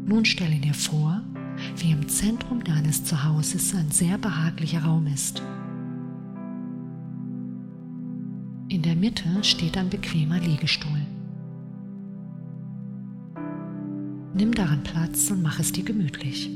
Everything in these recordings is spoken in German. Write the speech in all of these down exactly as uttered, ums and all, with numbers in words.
Nun stelle dir vor, wie im Zentrum deines Zuhauses ein sehr behaglicher Raum ist. In der Mitte steht ein bequemer Liegestuhl. Nimm daran Platz und mach es dir gemütlich.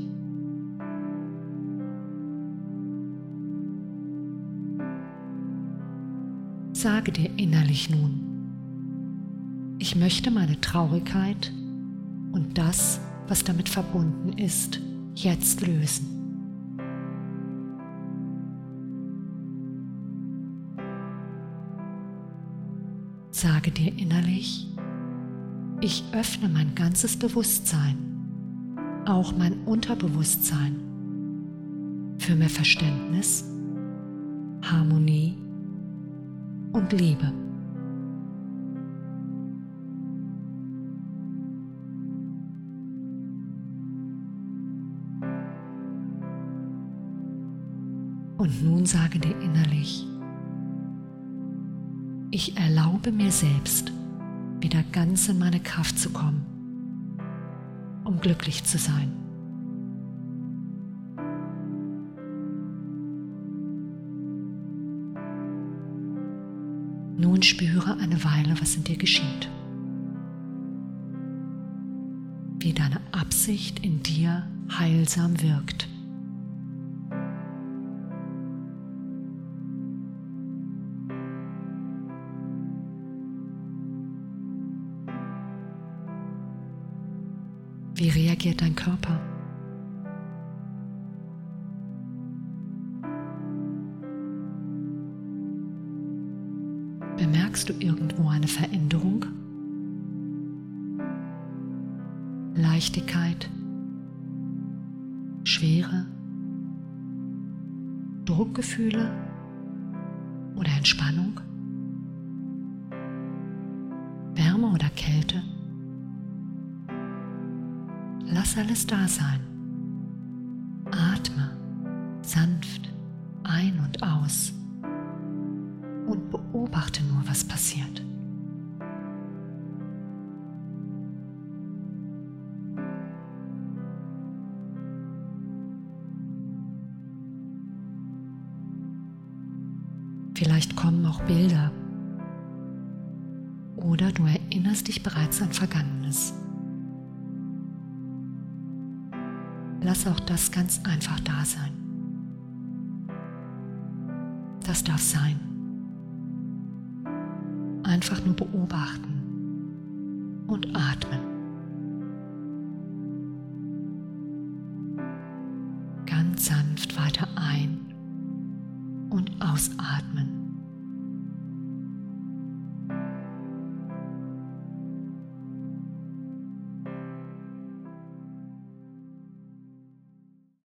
Sage dir innerlich nun: Ich möchte meine Traurigkeit und das, was damit verbunden ist, jetzt lösen. Sage dir innerlich: Ich öffne mein ganzes Bewusstsein, auch mein Unterbewusstsein, für mehr Verständnis, Harmonie und Liebe. Und nun sage dir innerlich: Ich erlaube mir selbst, wieder ganz in meine Kraft zu kommen, um glücklich zu sein. Nun spüre eine Weile, was in dir geschieht, wie deine Absicht in dir heilsam wirkt. Wie reagiert dein Körper? Bemerkst du irgendwo eine Veränderung? Leichtigkeit, Schwere, Druckgefühle oder Entspannung? Wärme oder Kälte? Lass alles da sein. Atme sanft ein und aus und beobachte nur, was passiert. Vielleicht kommen auch Bilder oder du erinnerst dich bereits an Vergangenes. Lass auch das ganz einfach da sein. Das darf sein. Einfach nur beobachten und atmen. Ganz sanft weiter ein- und ausatmen.